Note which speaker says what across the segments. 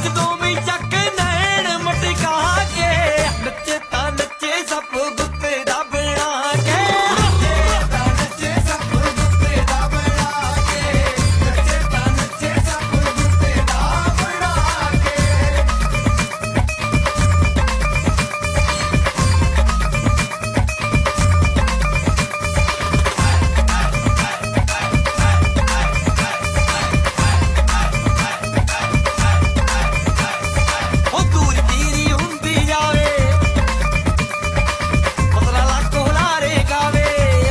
Speaker 1: ਜਦੋਂ ਵੀ ਚੱਕ ਨੈਣ ਮਟਕਾ ਕੇ ਨੱਚੇ ਤਾਂ ਨੱਚੇ ਸੱਪ ਗੁੱਤੇ ਦਾ ਬਣਾ ਕੇ ਨੱਚੇ ਤਾਂ ਨੱਚੇ ਸੱਪ ਗੁੱਤੇ ਦਾ ਬਣਾ ਕੇ ਨੱਚੇ ਤਾਂ ਨੱਚੇ ਸੱਪ ਗੁੱਤੇ ਦਾ ਬਣਾ ਕੇ ਉਹ ਦੂਰ ਤੀਰੀ ਹੁੰਦੀ ਜਾਵੇ ਮਤਲਬ ਲੱਕ ਹੁਲਾਰੇ ਗਾਵੇ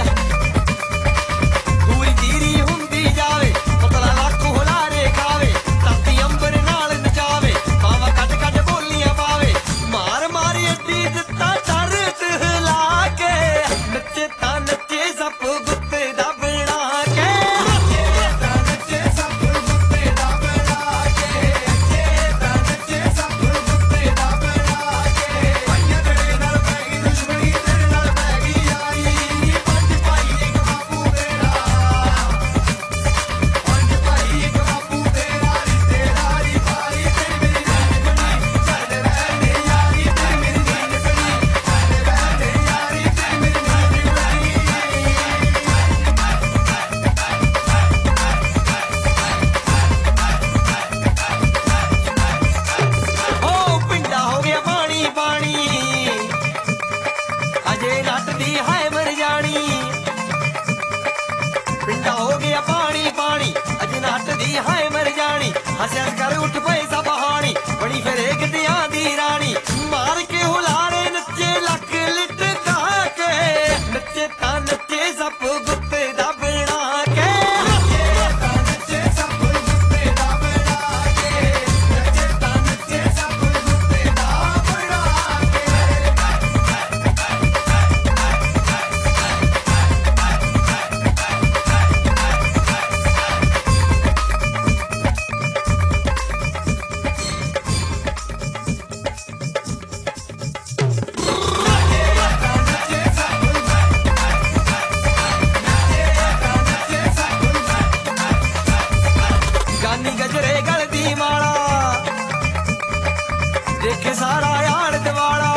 Speaker 1: ਦੂਰ ਤੀਰੀ ਹੁੰਦੀ ਜਾਵੇ ਮਤਲਬ ਲੱਕ ਹੁਲਾਰੇ ਗਾਵੇ ਧਰਤੀ ਅੰਬਰ ਨਾਲ ਨਚਾਵੇ ਬਾਵਾ ਕੱਢ ਕੱਢ ਬੋਲੀਆਂ ਪਾਵੇ ਮਾਰ ਮਾਰੀ ਅੱਡੀ ਦਿੱਤਾ ਟਰਤ ਹਿਲਾ ਕੇ ਨੱਚੇ ਤਾਂ ਨੱਚੇ ਸੱਪ ਗੁੱਤੇ ਦਾ ਬਣਾ ਕੇ ਨੱਚੇ ਤਾਂ ਨੱਚੇ ਸੱਪ ਗੁੱਤੇ ਦਾ ਬਣਾ ਕੇ ਨੱਚੇ ਤਾਂ ਨੱਚੇ ਸੱਪ ਗੁੱਤੇ ਦਾ ਬਣਾ ਕੇ ਭਾਈਆਂ ਤੇਰੇ ਨਾਲ ਪੈ ਗਈ ਦੁਸ਼ਮਣੀ ਤੇਰੇ ਨਾਲ ਪੈ ਗਈ ਯਾਰੀ ਪੰਜ ਭਾਈ ਇੱਕ ਬਾਪੂ ਤੇਰਾ ਪੰਜ ਭਾਈ ਇੱਕ ਬਾਪੂ ਤੇਰਾ ਰਿਸ਼ਤੇਦਾਰੀ ਭਾਰੀ ਤੇਰੀ ਮੇਰੀ ਜਾਨ ਬਣੀ ਸਾਡੇ ਰਹਿਣੇ ਯਾਰੀ ਤੇਰੀ ਮੇਰੀ ਜਾਨ ਬਣੀ ਸਾਡੇ ਰਹਿਣੇ ਯਾਰੀ ਤੇਰੀ ਮੇਰੀ ਜਾਨ ਬਣੀ ਓ ਪਿੰਡਾ ਹੋ ਗਿਆ ਪਾਣੀ ਪਾਣੀ ਅਜੇ ਨੱਟਦੀ ਹਾਏ ਮਰ ਜਾਣੀ ਪਿੰਡਾ ਹੋ ਗਿਆ ਪਾਣੀ ਪਾਣੀ ਅਜੇ ਨੱਟਦੀ ਹਾਏ ਮਰ ਜਾਣੀ ਹੱਸਿਆ ਕਰ ਉੱਠ ਪਏ ਸਭ ਹਾਣੀ ਬਣੀ ਫਿਰ ਕਿਤਿਆਂ ਦੀ ਰਾਣੀ ਮਾਰ ਕੇ ਹੁਲਾਰੇ ਨੱਚੇ ਲੱਕ ਲਿਟਕਾ ਕੇ ਨੱਚੇ ਤਾਂ ਨੱਚੇ ਸੱਪ ਗੁੱਤੇ ਦਾ ਬਣਾ ਕੇ ਨੱਚੇ ਤਾਂ ਨੱਚੇ ਸੱਪ ਗੁੱਤੇ ਦਾ ਬਣਾ ਕੇ ਨੱਚੇ ਤਾਂ ਨੱਚੇ ਸੱਪ ਗੁੱਤੇ ਦਾ ਬਣਾ ਕੇ ਗਾਨੀ ਗਜਰੇ ਗਲਦੀ ਮਾਲਾ ਦੇਖੇ ਸਾਰਾ ਯਾਰ ਦਿਵਾਲਾ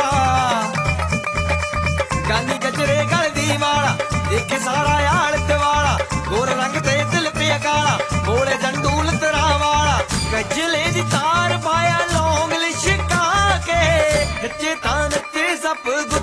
Speaker 1: ਗਾਨੀ ਗਜਰੇ ਗਲਦੀ ਮਾਲਾ ਦੇਖੇ ਸਾਰਾ ਯਾਰ ਦਿਵਾਲਾ ਗੋਰ ਰੰਗ ਤੇ ਦਿਲ ਪਿਆ ਕਾਲਾ ਮੋੜੇ ਜੰਡੂਲ ਤਰਾਂ ਵਾਲਾ ਗਜਲੇ ਦੀ ਤਾਰ ਪਾਇਆ ਲੌਂਗ ਲਿਸ਼ਕਾ ਕੇ ਨੱਚੇ ਤਾਂ ਨੱਚੇ ਸੱਪ